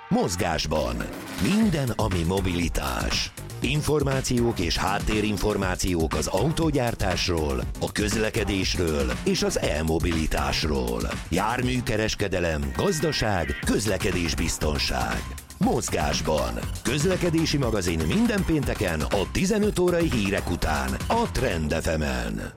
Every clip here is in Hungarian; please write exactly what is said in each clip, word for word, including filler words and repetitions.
Mozgásban. Minden, ami mobilitás. Információk és háttérinformációk az autógyártásról, a közlekedésről és az e-mobilitásról. Járműkereskedelem, gazdaság, közlekedésbiztonság. Mozgásban. Közlekedési magazin minden pénteken a tizenöt órai hírek után a Trend ef emen.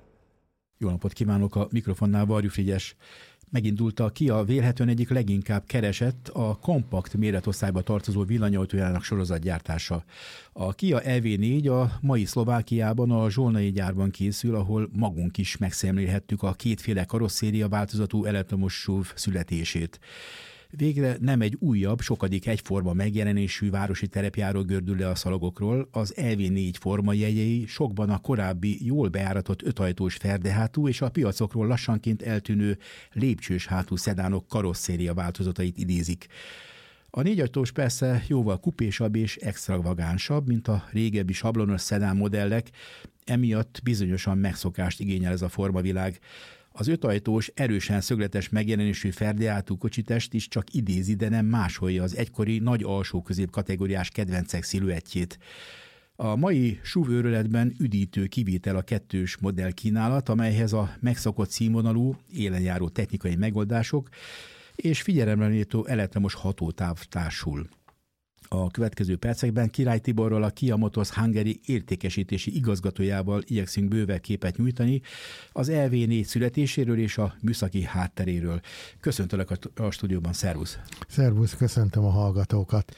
Jó napot kívánok, a mikrofonnál Varjú Frigyes. Megindult a Kia vélhetően egyik leginkább keresett a kompakt méretosztályba tartozó villanyautójának sorozatgyártása. A Kia E V négy a mai Szlovákiában a Zsolnai gyárban készül, ahol magunk is megszemlélhettük a kétféle karosszéria változatú elektromos es u vé születését. Végre nem egy újabb, sokadik egyforma megjelenésű városi terepjáró gördül le a szalagokról, az E V négy formajegyei sokban a korábbi jól bejáratott ötajtós ferdehátú és a piacokról lassanként eltűnő lépcsős hátú szedánok karosszéria változatait idézik. A négyajtós persze jóval kupésabb és extravagánsabb, mint a régebbi sablonos szedán modellek, emiatt bizonyosan megszokást igényel ez a formavilág. Az ötajtós, erősen szögletes megjelenésű ferdehátú kocsitest is csak idézi, de nem másolja az egykori nagy alsó-közép kategóriás kedvencek sziluettjét. A mai es u vé őrületben üdítő kivétel a kettős modell kínálat, amelyhez a megszokott színvonalú, élenjáró technikai megoldások és figyelemreméltó elektromos hatótáv társul. A következő percekben Király Tiborral, a Kia Motors Hungary értékesítési igazgatójával igyekszünk bővebb képet nyújtani az E V négy születéséről és a műszaki hátteréről. Köszöntelek a, a stúdióban, szervusz! Szervusz, köszöntöm a hallgatókat!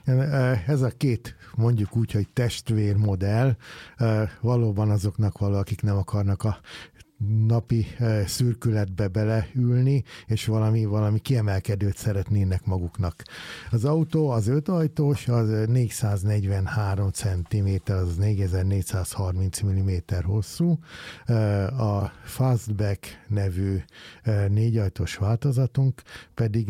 Ez a két, mondjuk úgy, hogy testvérmodell valóban azoknak való, akik nem akarnak a napi szürkületbe beleülni, és valami, valami kiemelkedőt szeretnének maguknak. Az autó, az ötajtós, az négyszáznegyvenhárom centiméter, az négyezer-négyszázharminc milliméter hosszú. A Fastback nevű négyajtós változatunk pedig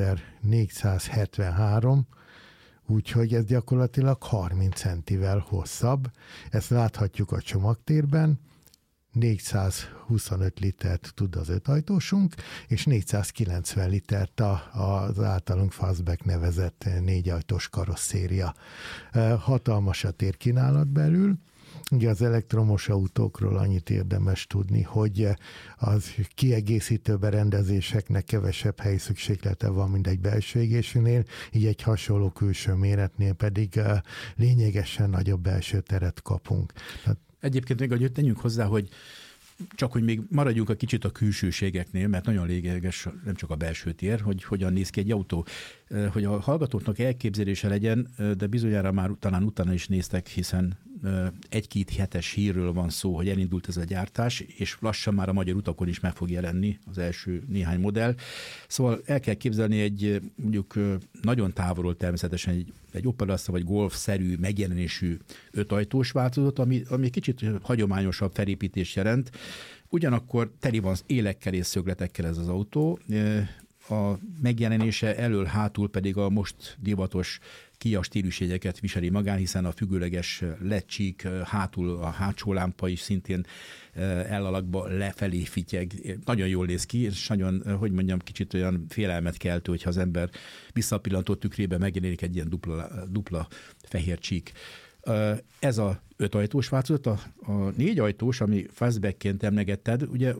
négyezer-négyszázhetvenhárom, úgyhogy ez gyakorlatilag harminc centivel hosszabb. Ezt láthatjuk a csomagtérben. négyszázhuszonöt litert tud az ötajtósunk, és négyszázkilencven litert az általunk Fastback nevezett négyajtós karosszéria. Hatalmas a térkínálat belül. Ugye az elektromos autókról annyit érdemes tudni, hogy az kiegészítő berendezéseknek kevesebb helyszükséglete van, mint egy belső égésűnél, így egy hasonló külső méretnél pedig lényegesen nagyobb belső teret kapunk. Egyébként még ahogy tegyünk hozzá, hogy csak hogy még maradjunk a kicsit a külsőségeknél, mert nagyon lényeges nem csak a belső tér, hogy hogyan néz ki egy autó. Hogy a hallgatóknak elképzelése legyen, de bizonyára már talán utána is néztek, hiszen egy-két hetes hírről van szó, hogy elindult ez a gyártás, és lassan már a magyar utakon is meg fog jelenni az első néhány modell. Szóval el kell képzelni egy mondjuk nagyon távolról természetesen egy, egy Opel Astra vagy Golf-szerű megjelenésű ötajtós változat, ami, ami kicsit hagyományosabb felépítést jelent. Ugyanakkor teli van élekkel és szögletekkel ez az autó. A megjelenése elől-hátul pedig a most divatos Kia stílusjegyeket viseli magán, hiszen a függőleges lecsík, hátul a hátsó lámpa is szintén elalakba lefelé fityeg. Nagyon jól néz ki, és nagyon, hogy mondjam, kicsit olyan félelmet keltő, hogyha az ember visszapillantó tükrébe megjelenik egy ilyen dupla, dupla fehér csík. Ez a ötajtós változat, a, a négyajtós, ami Fastbackként emlegetted, ugye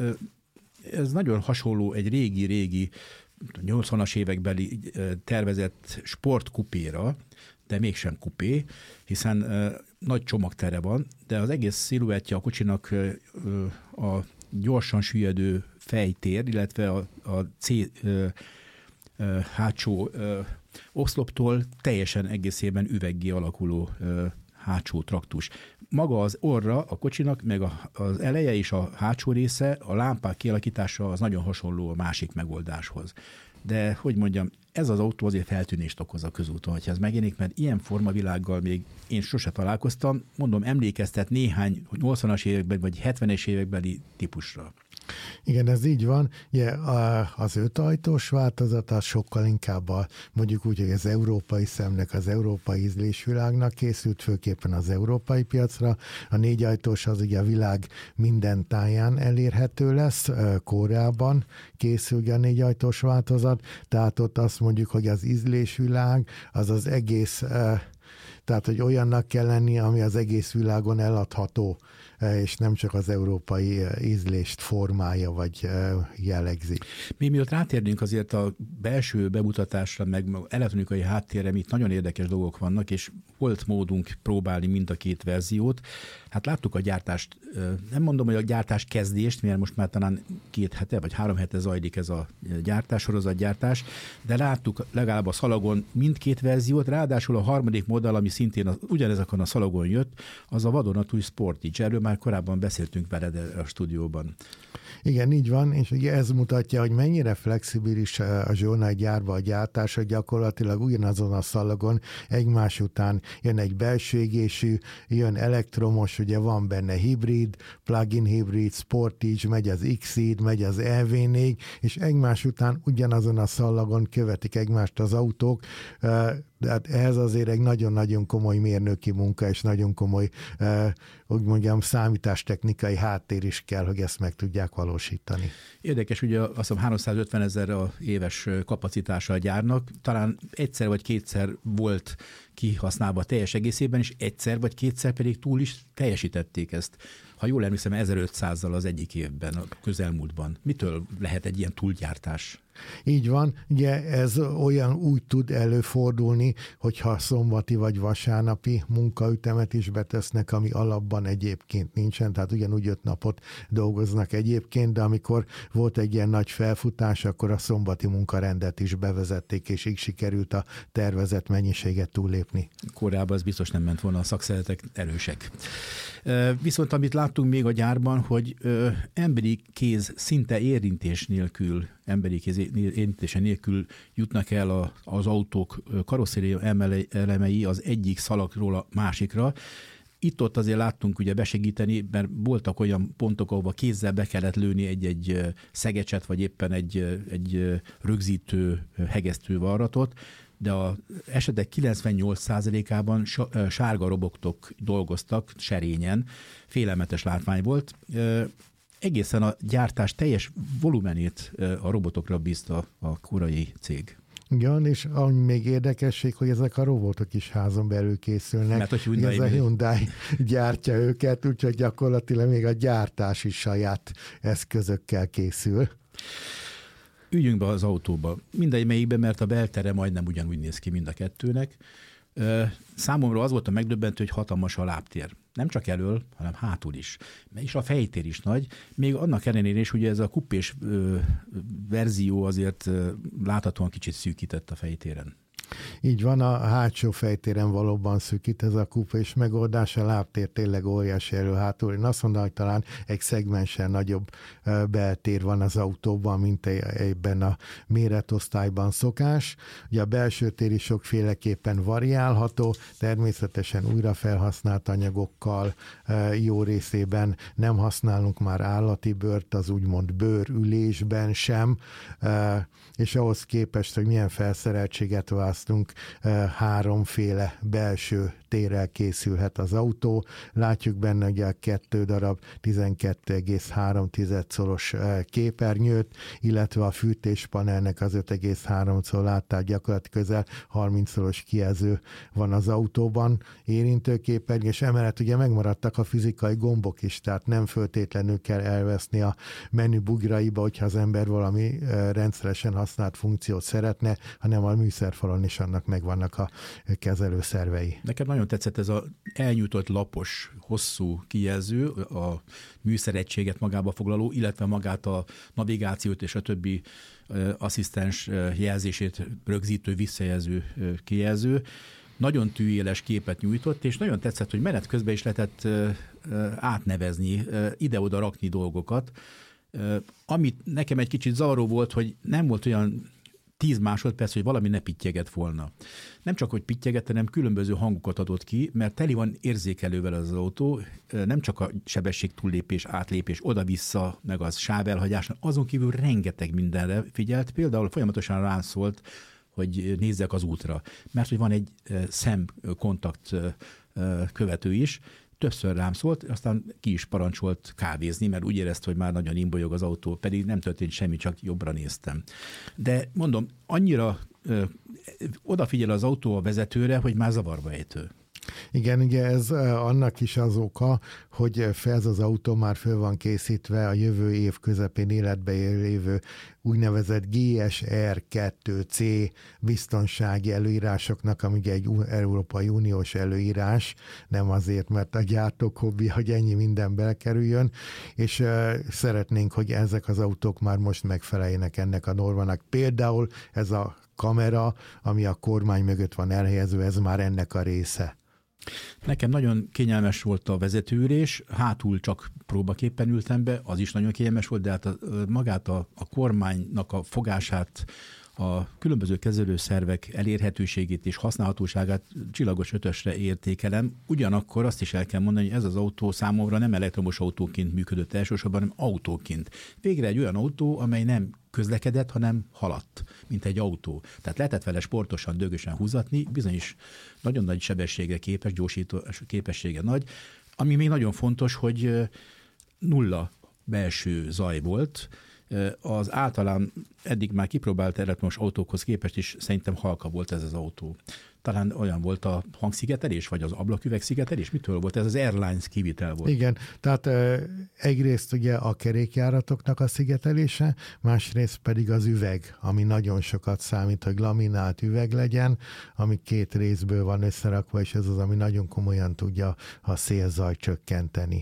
ez nagyon hasonló egy régi-régi nyolcvanas évekbeli tervezett sportkupéra, de mégsem kupé, hiszen uh, nagy csomagtere van, de az egész sziluettje a kocsinak uh, a gyorsan süllyedő fejtér, illetve a, a C uh, uh, hátsó uh, oszloptól teljesen egészében üveggé alakuló uh, hátsó traktus. Maga az orra a kocsinak, meg a, az eleje és a hátsó része, a lámpák kialakítása az nagyon hasonló a másik megoldáshoz. De, hogy mondjam, ez az autó azért feltűnést okoz a közúton, hogyha ez megjelenik, mert ilyen formavilággal még én sose találkoztam, mondom, emlékeztet néhány nyolcvanas években vagy hetvenes évekbeli típusra. Igen, ez így van. Ugye, az ötajtós változat az sokkal inkább a, mondjuk úgy, hogy az európai szemnek, az európai ízlésvilágnak készült, főképpen az európai piacra. A négyajtós az ugye a világ minden táján elérhető lesz. Koreában készül a négyajtós változat, tehát ott azt mondjuk, hogy az ízlésvilág az az egész, tehát hogy olyannak kell lenni, ami az egész világon eladható, és nem csak az európai ízlést formálja, vagy jellegzi. Mi miatt rátérnénk azért a belső bemutatásra, meg elektronikai háttérre, itt nagyon érdekes dolgok vannak, és volt módunk próbálni mind a két verziót. Hát láttuk a gyártást, nem mondom, hogy a gyártás kezdést, mert most már talán két hete, vagy három hete zajlik ez a gyártás, sorozatgyártás, de láttuk legalább a szalagon mindkét verziót, ráadásul a harmadik modell, ami szintén az, ugyanezekon a szalagon jött, az a vadonatúj Sportage. Erről már korábban beszéltünk veled a stúdióban. Igen, így van, és ugye ez mutatja, hogy mennyire flexibilis a Zsolnay gyárba a gyártás, hogy gyakorlatilag ugyanazon a szalagon egymás után jön egy belső égésű, jön elektromos, ugye van benne hibrid, plug-in hibrid, Sportage, megy az Exceed, megy az E V négy, és egymás után ugyanazon a szalagon követik egymást az autók, de hát ehhez azért egy nagyon-nagyon komoly mérnöki munka, és nagyon komoly, eh, úgy mondjam, számítástechnikai háttér is kell, hogy ezt meg tudják valósítani. Érdekes, ugye azt hiszem háromszázötven ezer a éves kapacitása a gyárnak, talán egyszer vagy kétszer volt kihasználva teljes egészében, és egyszer vagy kétszer pedig túl is teljesítették ezt. Ha jól emlékszem, ezerötszázzal az egyik évben, a közelmúltban. Mitől lehet egy ilyen túlgyártás? Így van, ugye ez olyan úgy tud előfordulni, hogyha szombati vagy vasárnapi munkaütemet is betesznek, ami alapban egyébként nincsen, tehát ugyanúgy öt napot dolgoznak egyébként, de amikor volt egy ilyen nagy felfutás, akkor a szombati munkarendet is bevezették, és így sikerült a tervezett mennyiséget túllépni. Korábban ez biztos nem ment volna, a szakszeretek erősek. Viszont amit láttunk még a gyárban, hogy emberi kéz szinte érintés nélkül, emberi kéz érintése nélkül jutnak el a, az autók karosszéria elemei az egyik szalagról a másikra. Itt-ott azért láttunk ugye besegíteni, mert voltak olyan pontok, ahova kézzel be kellett lőni egy-egy szegecset, vagy éppen egy, egy rögzítő, hegesztő varratot, de az esetek kilencvennyolc százalékában sárga robotok dolgoztak serényen, félelmetes látvány volt. Egészen a gyártás teljes volumenét a robotokra bízta a koreai cég. Igen, és ami még érdekesség, hogy ezek a robotok is házon belül készülnek. Mert a Hyundai, ez a Hyundai gyártja őket, úgyhogy gyakorlatilag még a gyártás is saját eszközökkel készül. Üljünk be az autóba. Mindegyikben, mert a beltere majdnem ugyanúgy néz ki mind a kettőnek. Számomra az volt a megdöbbentő, hogy hatalmas a lábtér. Nem csak elől, hanem hátul is. És a fejtér is nagy. Még annak ellenére is, ugye ez a kupés verzió azért láthatóan kicsit szűkített a fejtéren. Így van, a hátsó fejtéren valóban szűkít ez a kupés megoldás, a lábtér tényleg óriási elő hátul. Én azt mondom, hogy talán egy szegmensen nagyobb beltér van az autóban, mint ebben a méretosztályban szokás. Ugye a belső tér is sokféleképpen variálható, természetesen újra felhasznált anyagokkal, jó részében nem használunk már állati bőrt, az úgymond bőrülésben sem, és ahhoz képest, hogy milyen felszereltséget választunk, háromféle belső térrel készülhet az autó. Látjuk benne ugye a kettő darab tizenkettő egész három szoros képernyőt, illetve a fűtéspanelnek az öt egész három szor látták gyakorlatilag közel harminc szoros kijelző van az autóban, érintőképernyő, és emellett ugye megmaradtak a fizikai gombok is, tehát nem föltétlenül kell elveszni a menü bugraiba, hogyha az ember valami rendszeresen használt funkciót szeretne, hanem a műszerfalon is annak megvannak a kezelőszervei. Nekem nagyon tetszett ez az elnyújtott lapos, hosszú kijelző, a műszeregységet magába foglaló, illetve magát a navigációt és a többi asszisztens jelzését rögzítő, visszajelző kijelző. Nagyon tűéles képet nyújtott, és nagyon tetszett, hogy menet közben is lehetett átnevezni, ide-oda rakni dolgokat. Amit nekem egy kicsit zavaró volt, hogy nem volt olyan tíz másodperc, hogy valami ne pittyeget volna. Nem csak, hogy pittyeget, hanem különböző hangokat adott ki, mert teli van érzékelővel az autó, nem csak a sebesség túllépés, átlépés, oda-vissza, meg az sávelhagyás, azon kívül rengeteg mindenre figyelt. Például folyamatosan rám szólt, hogy nézzek az útra, mert hogy van egy szemkontakt követő is, többször rám szólt, aztán ki is parancsolt kávézni, mert úgy érezte, hogy már nagyon imbolyog az autó, pedig nem történt semmi, csak jobbra néztem. De mondom, annyira ö, odafigyel az autó a vezetőre, hogy már zavarba ejtő. Igen, ugye ez annak is az oka, hogy ez az autó már föl van készítve a jövő év közepén életbe lévő úgynevezett gé es er kettő cé biztonsági előírásoknak, ami egy Európai Uniós előírás, nem azért, mert a gyártók hobbi, hogy ennyi minden belekerüljön, és szeretnénk, hogy ezek az autók már most megfeleljenek ennek a normának. Például ez a kamera, ami a kormány mögött van elhelyezve, ez már ennek a része. Nekem nagyon kényelmes volt a vezetőülés, hátul csak próbaképpen ültem be, az is nagyon kényelmes volt, de hát a, magát a, a kormánynak a fogását, a különböző kezelőszervek elérhetőségét és használhatóságát csillagos ötösre értékelem. Ugyanakkor azt is el kell mondani, hogy ez az autó számomra nem elektromos autóként működött elsősorban, hanem autóként. Végre egy olyan autó, amely nem közlekedett, hanem haladt, mint egy autó. Tehát lehetett vele sportosan, dögösen húzatni, bizonyos nagyon nagy sebességre képes, gyorsító képessége nagy. Ami még nagyon fontos, hogy nulla belső zaj volt. Az általán eddig már kipróbált elektromos autókhoz képest is szerintem halka volt ez az autó. Talán olyan volt a hangszigetelés, vagy az ablaküveg szigetelés? Mitől volt? Ez az Airlines kivitel volt. Igen, tehát egyrészt ugye a kerékjáratoknak a szigetelése, másrészt pedig az üveg, ami nagyon sokat számít, hogy laminált üveg legyen, ami két részből van összerakva, és ez az, ami nagyon komolyan tudja a szélzajt csökkenteni.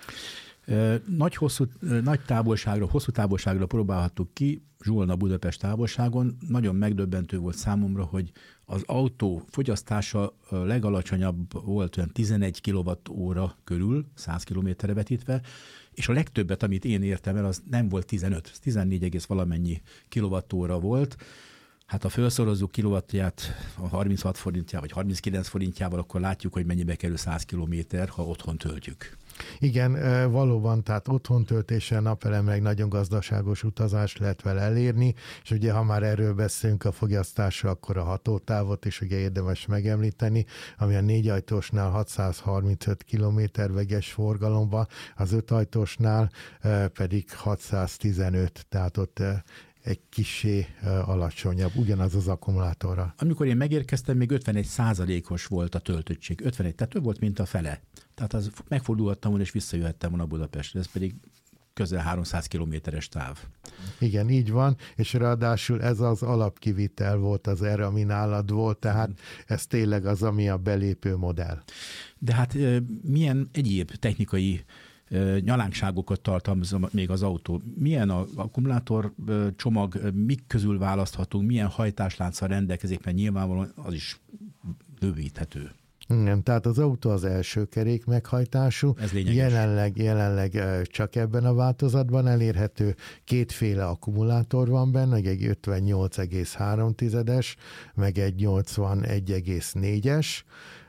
Nagy, hosszú, nagy távolságra, hosszú távolságra próbálhattuk ki, Zsulna-Budapest távolságon. Nagyon megdöbbentő volt számomra, hogy az autó fogyasztása legalacsonyabb volt olyan tizenegy kilowatt-óra körül, száz kilométerre vetítve, és a legtöbbet, amit én értem el, az nem volt tizenöt, tizennégy egész valamennyi kilowatt-óra volt. Hát ha felszorozzuk kilowattját a harminchat forintjával, vagy harminckilenc forintjával, akkor látjuk, hogy mennyibe kerül száz kilométer, ha otthon töltjük. Igen, valóban, tehát otthon töltéssel, napelemleg nagyon gazdaságos utazást lehet vele elérni, és ugye ha már erről beszélünk a fogyasztásra, akkor a hatótávot is ugye érdemes megemlíteni, ami a négyajtósnál hatszázharmincöt kilométer veges forgalomban, az ötajtósnál pedig hatszáztizenöt, tehát ott egy kissé alacsonyabb, ugyanaz az akkumulátorra. Amikor én megérkeztem, még ötvenegy százalékos volt a töltöttség. ötvenegy, tehát több volt, mint a fele. Tehát az megfordulhattam volna, és visszajöhettem volna Budapestre. Ez pedig közel háromszáz kilométeres táv. Igen, így van, és ráadásul ez az alapkivitel volt az erre, ami nálad volt, tehát ez tényleg az, ami a belépő modell. De hát milyen egyéb technikai nyalánkságokat tartalmaz még az autó. Milyen az akkumulátor csomag, mik közül választhatunk, milyen hajtáslánccal rendelkezik, mert nyilvánvalóan az is bővíthető. Igen, tehát az autó az első kerék meghajtású, jelenleg, jelenleg csak ebben a változatban elérhető, kétféle akkumulátor van benne, egy ötvennyolc egész három tizedes, meg egy nyolcvanegy egész négyes.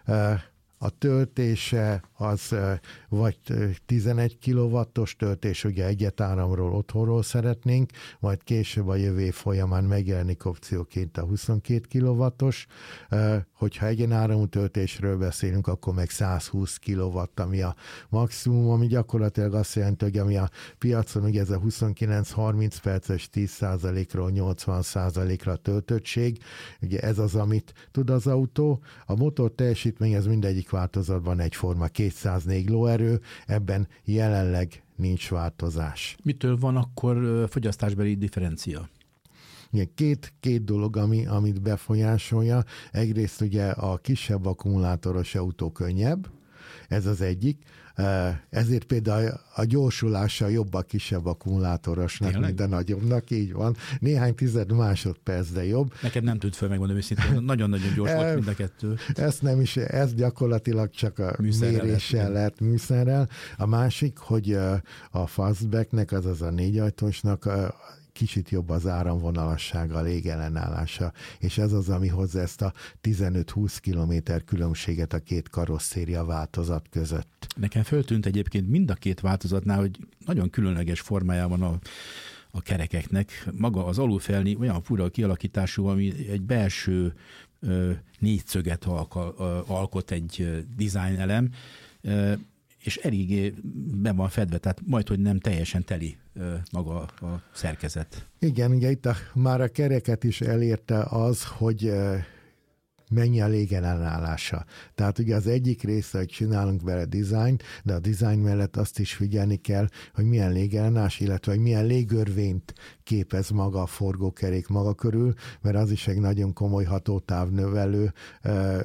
A töltése az vagy tizenegy kilowattos töltés, ugye egyetáramról otthonról szeretnénk, majd később a jövő év folyamán megjelenik opcióként a huszonkét kilowattos. Hogyha egyenáramú töltésről beszélünk, akkor meg százhúsz kilowatt, ami a maximum, ami gyakorlatilag azt jelenti, hogy ami a piacon, ugye ez a huszonkilenc-harminc perces tíz százalékról nyolcvan százalékra töltöttség, ugye ez az, amit tud az autó. A motor teljesítmény az mindegyik változatban egyforma, kétszáznégy lóerő, ebben jelenleg nincs változás. Mitől van akkor fogyasztásbeli differencia? Igen, két, két dolog, ami, amit befolyásolja. Egyrészt ugye a kisebb akkumulátoros autó könnyebb, ez az egyik. Ezért például a gyorsulása jobb a kisebb akkumulátorosnak, tényleg? Mint a nagyobbnak, így van. Néhány tized másodperc, de jobb. Neked nem tud felmegmondani őszintén, nagyon-nagyon gyors volt mind a kettő. Ezt nem is, ez gyakorlatilag csak a műszerrel méréssel lehet műszerrel. A másik, hogy a fastbacknek, azaz a négyajtósnak kicsit jobb az áramvonalassága, a légellenállása, és ez az, ami hozza ezt a tizenöt-húsz kilométer különbséget a két karosszéria változat között. Nekem föltűnt egyébként mind a két változatnál, hogy nagyon különleges formájában a a kerekeknek. Maga az alulfelni olyan fura kialakítású, ami egy belső ö, négyszöget alkal, ö, alkot egy ö, design elem, ö, és eléggé be van fedve, tehát majd, hogy nem teljesen teli ö, maga a szerkezet. Igen, ugye itt a, már a kereket is elérte az, hogy ö, mennyi a légellenállása. Tehát ugye az egyik része, hogy csinálunk vele dizájnt, de a dizájn mellett azt is figyelni kell, hogy milyen légellenállás, illetve hogy milyen légörvényt képez maga a forgókerék maga körül, mert az is egy nagyon komoly hatótávnövelő uh,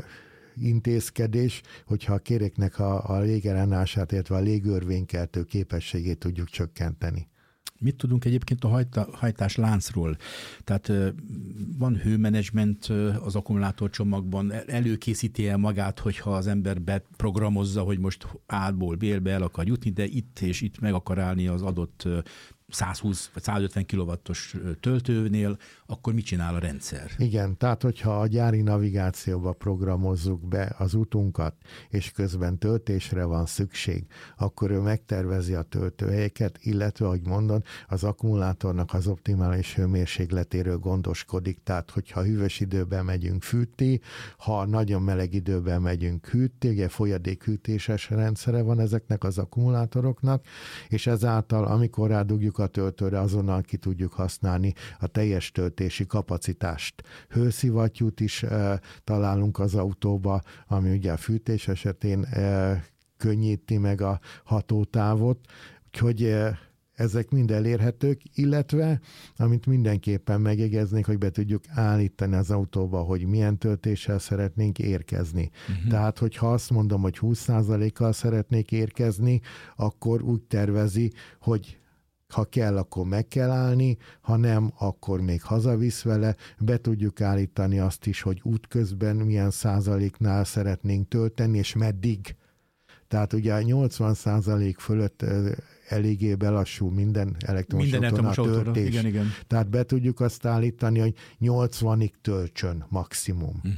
intézkedés, hogyha a keréknek a, a légellenállását, illetve a légörvénykeltő képességét tudjuk csökkenteni. Mit tudunk egyébként a hajta, hajtás láncról? Tehát van hőmenedzsment az akkumulátorcsomagban, előkészíti el magát, hogyha az ember beprogramozza, hogy most A-ból B-be el akar jutni, de itt és itt meg akar állni az adott százhúsz vagy százötven kilowattos töltőnél, akkor mit csinál a rendszer? Igen, tehát hogyha a gyári navigációba programozzuk be az utunkat, és közben töltésre van szükség, akkor ő megtervezi a töltőhelyeket, illetve, ahogy mondod, az akkumulátornak az optimális hőmérsékletéről gondoskodik, tehát hogyha hűvös időben megyünk fűti, ha nagyon meleg időben megyünk hűti, ugye folyadékhűtéses rendszere van ezeknek az akkumulátoroknak, és ezáltal, amikor rádugjuk a töltőre, azonnal ki tudjuk használni a teljes töltési kapacitást. Hőszivattyút is e, találunk az autóba, ami ugye a fűtés esetén e, könnyíti meg a hatótávot, úgyhogy e, ezek mind elérhetők, illetve, amit mindenképpen megjegyeznék, hogy be tudjuk állítani az autóba, hogy milyen töltéssel szeretnénk érkezni. Uh-huh. Tehát, hogyha azt mondom, hogy húsz százalékkal szeretnék érkezni, akkor úgy tervezi, hogy ha kell, akkor meg kell állni, ha nem, akkor még hazavisz vele. Be tudjuk állítani azt is, hogy útközben milyen százaléknál szeretnénk tölteni, és meddig. Tehát ugye nyolcvan százalék fölött eléggé belassul minden elektromos autónál a töltés. Igen, igen. Tehát be tudjuk azt állítani, hogy nyolcvanig töltsön maximum. Uh-huh.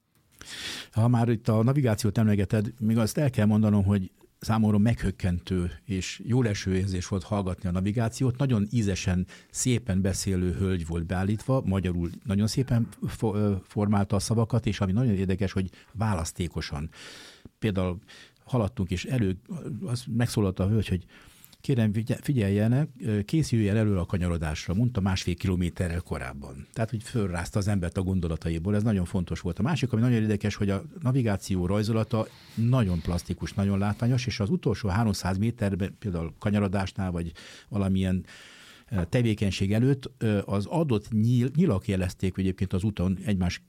Ha már itt a navigációt emlegeted, még azt el kell mondanom, hogy számomra meghökkentő és jóleső érzés volt hallgatni a navigációt. Nagyon ízesen, szépen beszélő hölgy volt beállítva, magyarul nagyon szépen formálta a szavakat, és ami nagyon érdekes, hogy választékosan. Például haladtunk, és elő, az megszólalt a hölgy, hogy kérem, figyeljenek, készüljen elő a kanyarodásra, mondta másfél kilométerrel korábban. Tehát, hogy fölrázta az embert a gondolataiból, ez nagyon fontos volt. A másik, ami nagyon érdekes, hogy a navigáció rajzolata nagyon plastikus, nagyon látványos, és az utolsó háromszáz méterben, például kanyarodásnál, vagy valamilyen tevékenység előtt az adott nyíl, nyilak jelezték egyébként az úton egymás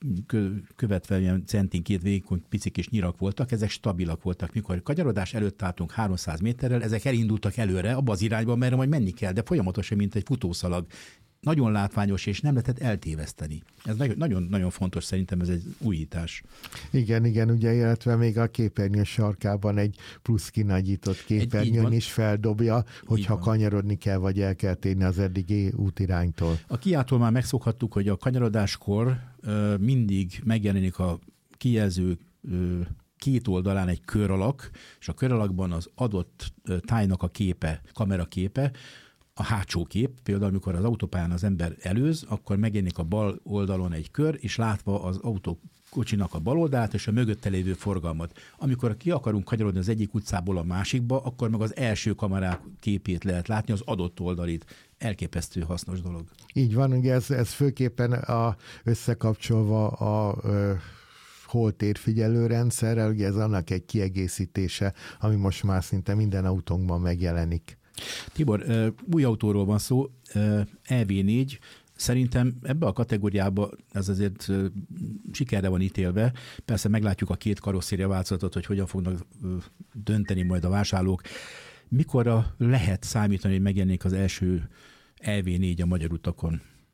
követve ilyen centinként vékony pici kis nyirak voltak, ezek stabilak voltak. Mikor kanyarodás előtt álltunk háromszáz méterrel, ezek elindultak előre abba az irányba, merre majd menni kell, de folyamatosan, mint egy futószalag. Nagyon látványos, és nem lehetett eltéveszteni. Ez nagyon-nagyon fontos, szerintem ez egy újítás. Igen, igen, ugye, illetve még a képernyő sarkában egy plusz kinagyított képernyőn is feldobja, hogyha kanyarodni kell, vagy el kell térni az eddigi útiránytól. A Kiától már megszokhattuk, hogy a kanyarodáskor ö, mindig megjelenik a kijelző ö, két oldalán egy kör alak, és a kör alakban az adott tájnak a képe, kamera képe, a hátsó kép, például amikor az autópályán az ember előz, akkor megjelenik a bal oldalon egy kör, és látva az autókocsinak a bal oldalát és a mögötte lévő forgalmat. Amikor ki akarunk kanyarodni az egyik utcából a másikba, akkor meg az első kamerák képét lehet látni, az adott oldalit. Elképesztő hasznos dolog. Így van, ugye ez, ez főképpen a, összekapcsolva a... Ö... holtérfigyelő rendszerrel, ugye ez annak egy kiegészítése, ami most már szinte minden autónkban megjelenik. Tibor, új autóról van szó, E V négy, szerintem ebbe a kategóriába ez azért sikerre van ítélve. Persze meglátjuk a két karosszéria változatot, hogy hogyan fognak dönteni majd a vásárlók. Mikorra lehet számítani, hogy megjelenik az első E V négy a magyar utakon?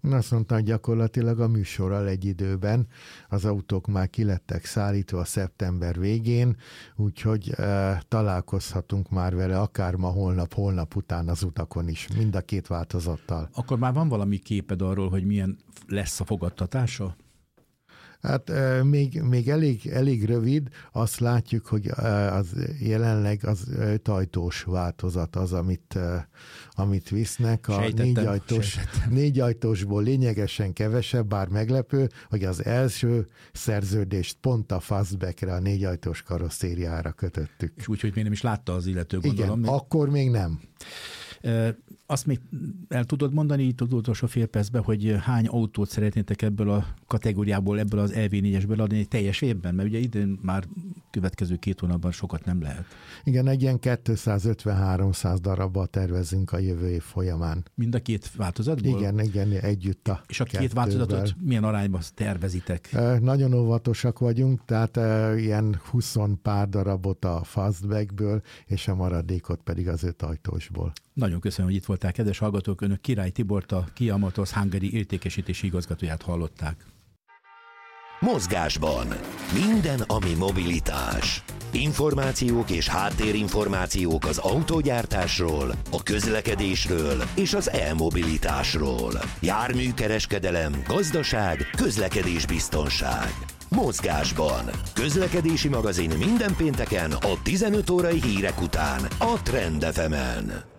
Azt mondta, hogy gyakorlatilag a műsorral egy időben az autók már kilettek szállítva a szeptember végén, úgyhogy e, találkozhatunk már vele akár ma, holnap, holnap után az utakon is, mind a két változattal. Akkor már van valami képed arról, hogy milyen lesz a fogadtatása? Hát még, még elég, elég rövid, azt látjuk, hogy az jelenleg az ötajtós változat az, amit, amit visznek. A négyajtós, négyajtósból lényegesen kevesebb, bár meglepő, hogy az első szerződést pont a Fastbackre, a négyajtós karosszériára kötöttük. És úgy, hogy még nem is látta az illető, gondolom. Igen, akkor még nem. Azt még el tudod mondani itt az utolsó fél percben, hogy hány autót szeretnétek ebből a kategóriából, ebből az E V négyesből adni egy teljes évben? Mert ugye idén már következő két hónapban sokat nem lehet. Igen, egy ilyen kétszázötven-háromszáz darabba tervezünk a jövő év folyamán. Mind a két változatból? Igen, igen, együtt a És a két változatot milyen arányban tervezitek? E, nagyon óvatosak vagyunk, tehát e, ilyen húsz pár darabot a Fastbackből, és a maradékot pedig az ötajtósból. Nagyon köszönöm, hogy itt voltál, kedves hallgatók. Önök Király Tibort, a Kia Motors Hungary értékesítési igazgatóját hallották. Mozgásban minden, ami mobilitás. Információk és háttérinformációk az autógyártásról, a közlekedésről és az e-mobilitásról. Járműkereskedelem, gazdaság, közlekedésbiztonság. Mozgásban. Közlekedési magazin minden pénteken a tizenöt órai hírek után a Trend ef emen.